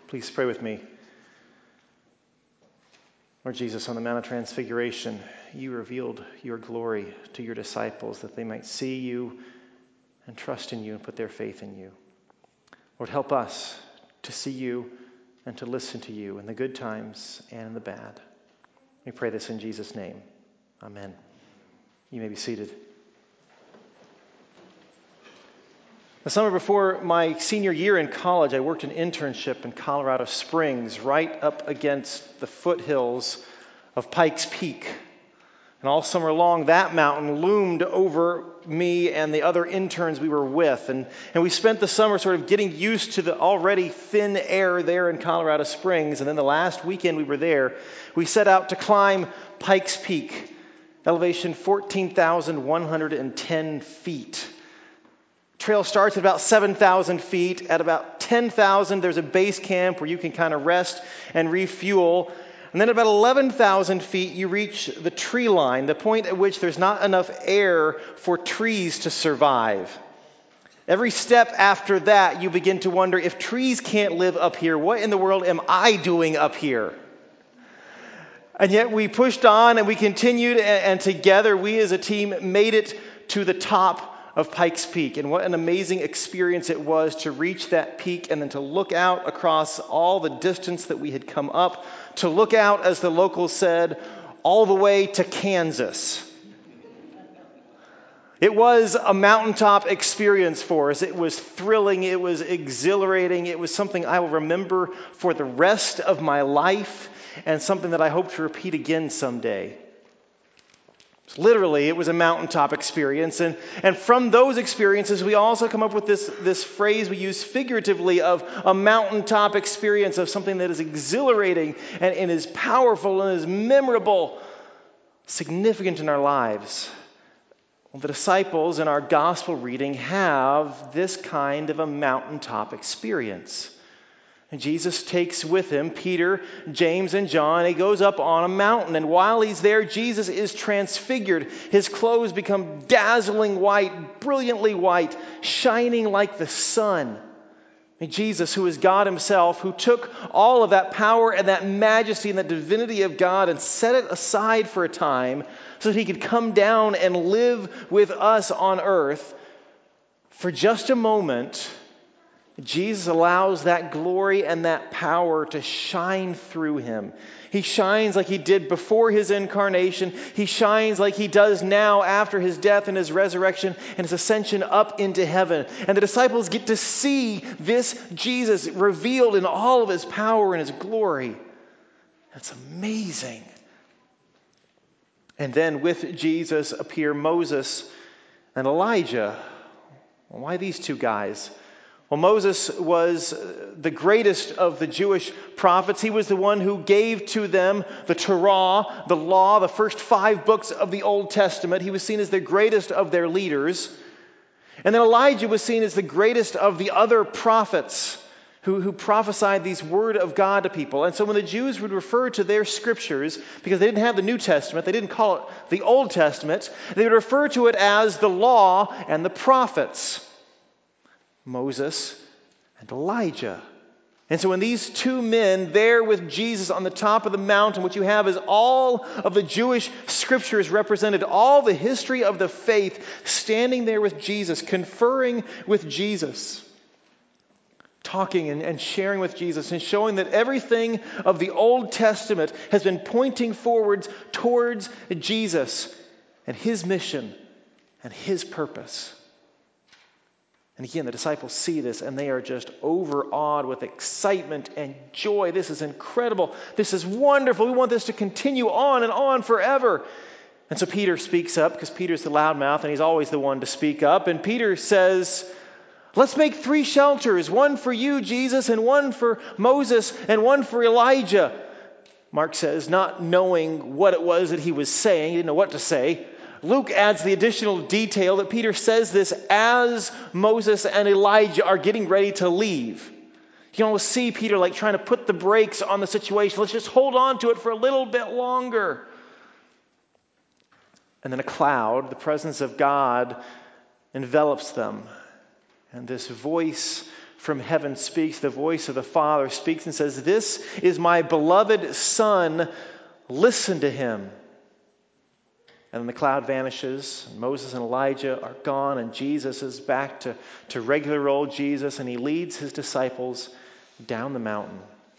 Please pray with me. Lord Jesus, on the Mount of Transfiguration, you revealed your glory to your disciples that they might see you and trust in you and put their faith in you. Lord, help us to see you and to listen to you in the good times and in the bad. We pray this in Jesus' name. Amen. You may be seated. The summer before my senior year in college, I worked an internship in Colorado Springs, right up against the foothills of Pikes Peak. And all summer long, that mountain loomed over me and the other interns we were with. And we spent the summer sort of getting used to the already thin air there in Colorado Springs. And then the last weekend we were there, we set out to climb Pikes Peak, elevation 14,110 feet. Trail starts at about 7,000 feet. At about 10,000, there's a base camp where you can kind of rest and refuel. And then at about 11,000 feet, you reach the tree line, the point at which there's not enough air for trees to survive. Every step after that, you begin to wonder, if trees can't live up here, what in the world am I doing up here? And yet we pushed on and we continued, and together we as a team made it to the top of Pikes Peak. And what an amazing experience it was to reach that peak and then to look out across all the distance that we had come up, to look out, as the locals said, all the way to Kansas. It was a mountaintop experience for us. It was thrilling. It was exhilarating. It was something I will remember for the rest of my life and something that I hope to repeat again someday. Literally, it was a mountaintop experience. And from those experiences, we also come up with this phrase we use figuratively of a mountaintop experience, of something that is exhilarating and is powerful and is memorable, significant in our lives. Well, the disciples in our gospel reading have this kind of a mountaintop experience. And Jesus takes with him Peter, James, and John. He goes up on a mountain. And while he's there, Jesus is transfigured. His clothes become dazzling white, brilliantly white, shining like the sun. And Jesus, who is God himself, who took all of that power and that majesty and that divinity of God and set it aside for a time so that he could come down and live with us on earth, for just a moment, Jesus allows that glory and that power to shine through him. He shines like he did before his incarnation. He shines like he does now after his death and his resurrection and his ascension up into heaven. And the disciples get to see this Jesus revealed in all of his power and his glory. That's amazing. And then with Jesus appear Moses and Elijah. Well, why these two guys? Well, Moses was the greatest of the Jewish prophets. He was the one who gave to them the Torah, the law, the first 5 books of the Old Testament. He was seen as the greatest of their leaders. And then Elijah was seen as the greatest of the other prophets who prophesied these word of God to people. And so when the Jews would refer to their scriptures, because they didn't have the New Testament, they didn't call it the Old Testament, they would refer to it as the law and the prophets. Moses and Elijah. And so when these two men there with Jesus on the top of the mountain, what you have is all of the Jewish scriptures represented, all the history of the faith standing there with Jesus, conferring with Jesus, talking and sharing with Jesus, and showing that everything of the Old Testament has been pointing forwards towards Jesus and his mission and his purpose. And again, the disciples see this and they are just overawed with excitement and joy. This is incredible. This is wonderful. We want this to continue on and on forever. And so Peter speaks up, because Peter's the loudmouth and he's always the one to speak up. And Peter says, let's make 3 shelters, one for you, Jesus, and one for Moses, and one for Elijah. Mark says, not knowing what it was that he was saying, he didn't know what to say. Luke adds the additional detail that Peter says this as Moses and Elijah are getting ready to leave. You can almost see Peter like trying to put the brakes on the situation. Let's just hold on to it for a little bit longer. And then a cloud, the presence of God, envelops them. And this voice from heaven speaks, the voice of the Father speaks and says, "This is my beloved Son, listen to him." And then the cloud vanishes, and Moses and Elijah are gone, and Jesus is back to regular old Jesus, and he leads his disciples down the mountain.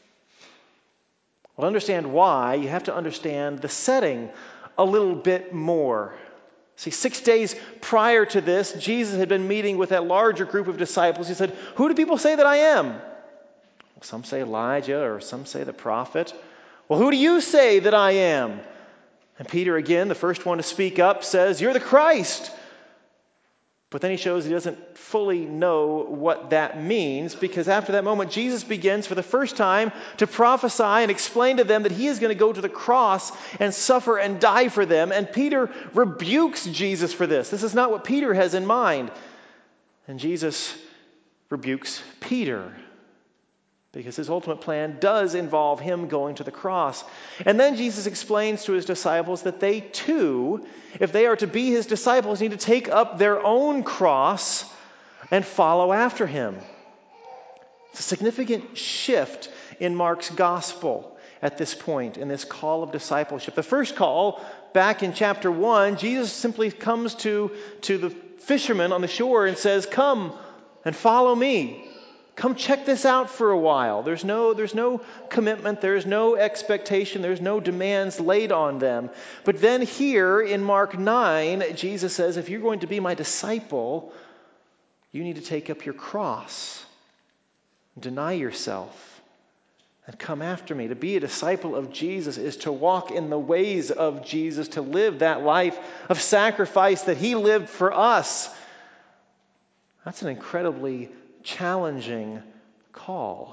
Well, to understand why, you have to understand the setting a little bit more. See, 6 days prior to this, Jesus had been meeting with that larger group of disciples. He said, "Who do people say that I am?" Well, some say Elijah, or some say the prophet. "Well, who do you say that I am?" And Peter, again, the first one to speak up, says, "You're the Christ." But then he shows he doesn't fully know what that means, because after that moment, Jesus begins for the first time to prophesy and explain to them that he is going to go to the cross and suffer and die for them. And Peter rebukes Jesus for this. This is not what Peter has in mind. And Jesus rebukes Peter, because his ultimate plan does involve him going to the cross. And then Jesus explains to his disciples that they too, if they are to be his disciples, need to take up their own cross and follow after him. It's a significant shift in Mark's gospel at this point, in this call of discipleship. The first call, back in chapter 1, Jesus simply comes to the fishermen on the shore and says, "Come and follow me. Come check this out for a while." There's no commitment, there's no expectation, there's no demands laid on them. But then here in Mark 9, Jesus says, if you're going to be my disciple, you need to take up your cross, deny yourself, and come after me. To be a disciple of Jesus is to walk in the ways of Jesus, to live that life of sacrifice that he lived for us. That's an incredibly challenging call.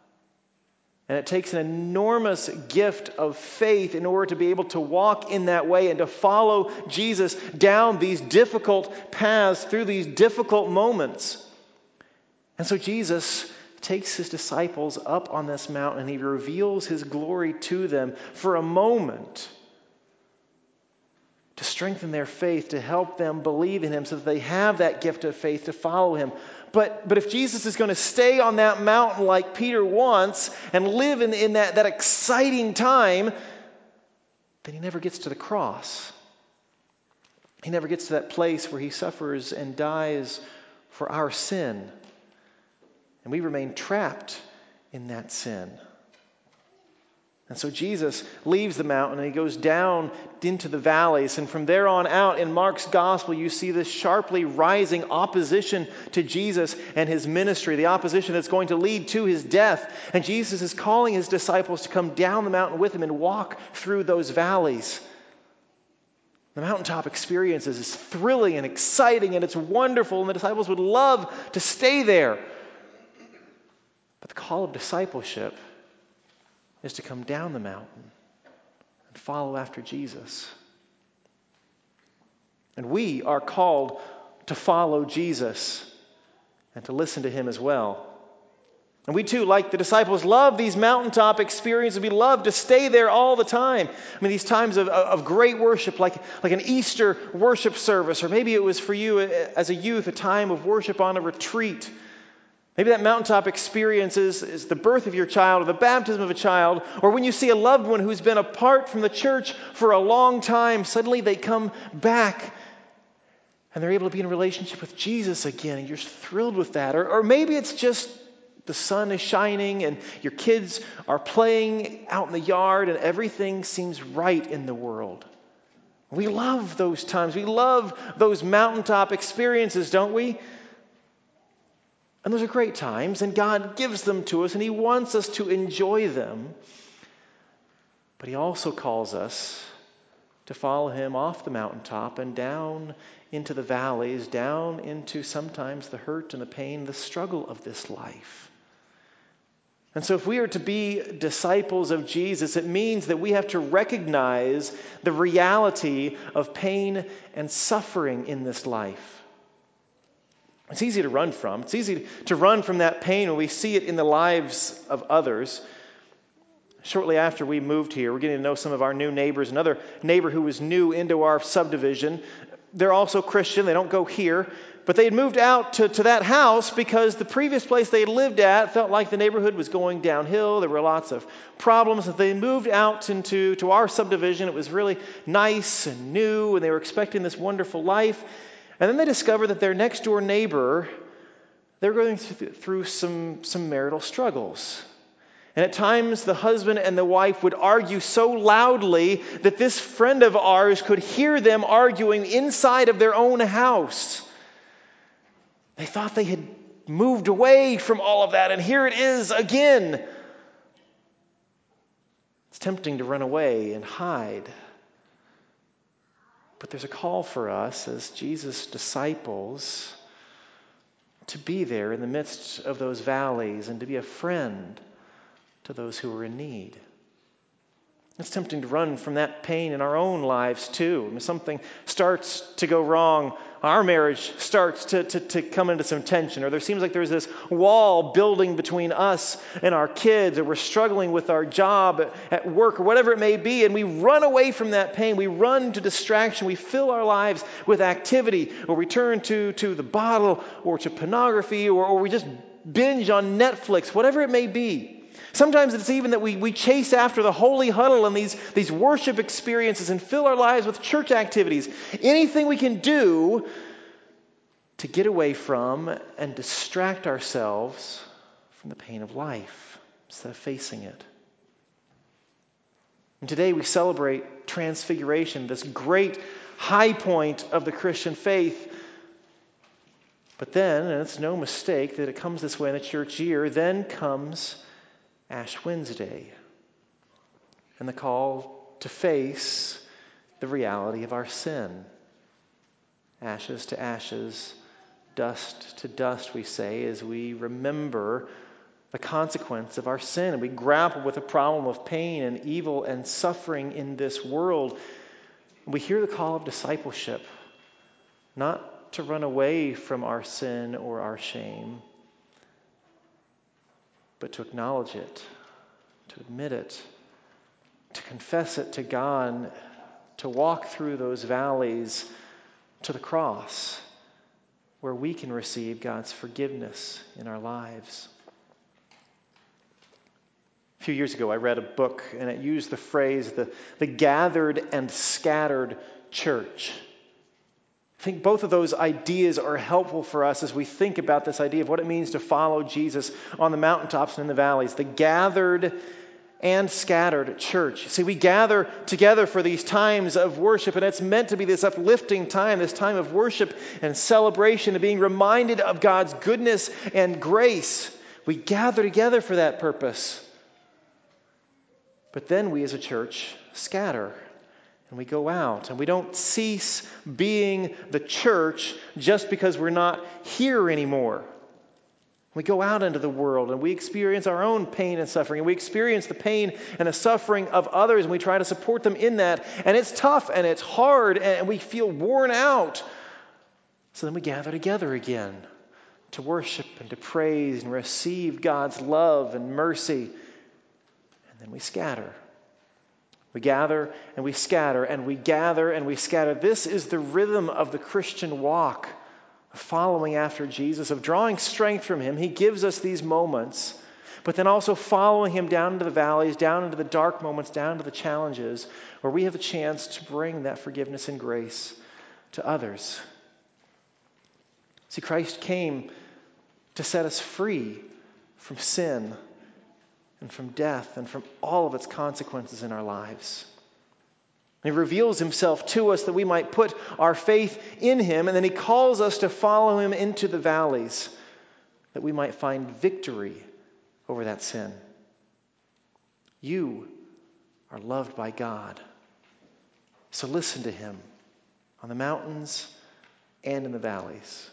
And it takes an enormous gift of faith in order to be able to walk in that way and to follow Jesus down these difficult paths through these difficult moments. And so Jesus takes his disciples up on this mountain and he reveals his glory to them for a moment, to strengthen their faith, to help them believe in him so that they have that gift of faith to follow him. But if Jesus is going to stay on that mountain like Peter wants and live in that exciting time, then he never gets to the cross. He never gets to that place where he suffers and dies for our sin. And we remain trapped in that sin. And so Jesus leaves the mountain and he goes down into the valleys. And from there on out in Mark's gospel, you see this sharply rising opposition to Jesus and his ministry, the opposition that's going to lead to his death. And Jesus is calling his disciples to come down the mountain with him and walk through those valleys. The mountaintop experience is thrilling and exciting and it's wonderful, and the disciples would love to stay there. But the call of discipleship is to come down the mountain and follow after Jesus. And we are called to follow Jesus and to listen to him as well. And we too, like the disciples, love these mountaintop experiences. We love to stay there all the time. I mean, these times of great worship, like an Easter worship service, or maybe it was for you as a youth, a time of worship on a retreat. Maybe that mountaintop experience is the birth of your child, or the baptism of a child, or when you see a loved one who's been apart from the church for a long time, suddenly they come back and they're able to be in a relationship with Jesus again, and you're thrilled with that. Or maybe it's just the sun is shining and your kids are playing out in the yard and everything seems right in the world. We love those times. We love those mountaintop experiences, don't we? And those are great times, and God gives them to us, and he wants us to enjoy them. But he also calls us to follow him off the mountaintop and down into the valleys, down into sometimes the hurt and the pain, the struggle of this life. And so if we are to be disciples of Jesus, it means that we have to recognize the reality of pain and suffering in this life. It's easy to run from. It's easy to run from that pain when we see it in the lives of others. Shortly after we moved here, we're getting to know some of our new neighbors. Another neighbor who was new into our subdivision. They're also Christian. They don't go here. But they had moved out to that house because the previous place they had lived at felt like the neighborhood was going downhill. There were lots of problems. They moved out to our subdivision. It was really nice and new, and they were expecting this wonderful life. And then they discovered that their next door neighbor, they were going through some marital struggles. And at times, the husband and the wife would argue so loudly that this friend of ours could hear them arguing inside of their own house. They thought they had moved away from all of that, and here it is again. It's tempting to run away and hide. But there's a call for us as Jesus' disciples to be there in the midst of those valleys and to be a friend to those who are in need. It's tempting to run from that pain in our own lives too. When something starts to go wrong, our marriage starts to come into some tension, or there seems like there's this wall building between us and our kids, or we're struggling with our job at work, or whatever it may be, and we run away from that pain. We run to distraction. We fill our lives with activity, or we turn to the bottle, or to pornography, or we just binge on Netflix, whatever it may be. Sometimes it's even that we chase after the holy huddle and these worship experiences and fill our lives with church activities. Anything we can do to get away from and distract ourselves from the pain of life instead of facing it. And today we celebrate Transfiguration, this great high point of the Christian faith. But then, and it's no mistake that it comes this way in the church year, then comes Ash Wednesday, and the call to face the reality of our sin. Ashes to ashes, dust to dust, we say, as we remember the consequence of our sin, and we grapple with the problem of pain and evil and suffering in this world. We hear the call of discipleship, not to run away from our sin or our shame, but to acknowledge it, to admit it, to confess it to God, to walk through those valleys to the cross, where we can receive God's forgiveness in our lives. A few years ago, I read a book, and it used the phrase, the gathered and scattered church. I think both of those ideas are helpful for us as we think about this idea of what it means to follow Jesus on the mountaintops and in the valleys. The gathered and scattered church. See, we gather together for these times of worship, and it's meant to be this uplifting time, this time of worship and celebration, and being reminded of God's goodness and grace. We gather together for that purpose. But then we as a church scatter. And we go out, and we don't cease being the church just because we're not here anymore. We go out into the world, and we experience our own pain and suffering, and we experience the pain and the suffering of others, and we try to support them in that. And it's tough, and it's hard, and we feel worn out. So then we gather together again to worship and to praise and receive God's love and mercy. And then we scatter. We gather and we scatter, and we gather and we scatter. This is the rhythm of the Christian walk, of following after Jesus, of drawing strength from Him. He gives us these moments, but then also following Him down into the valleys, down into the dark moments, down into the challenges, where we have a chance to bring that forgiveness and grace to others. See, Christ came to set us free from sin and from death and from all of its consequences in our lives. He reveals Himself to us that we might put our faith in Him, and then He calls us to follow Him into the valleys, that we might find victory over that sin. You are loved by God, so listen to Him on the mountains and in the valleys.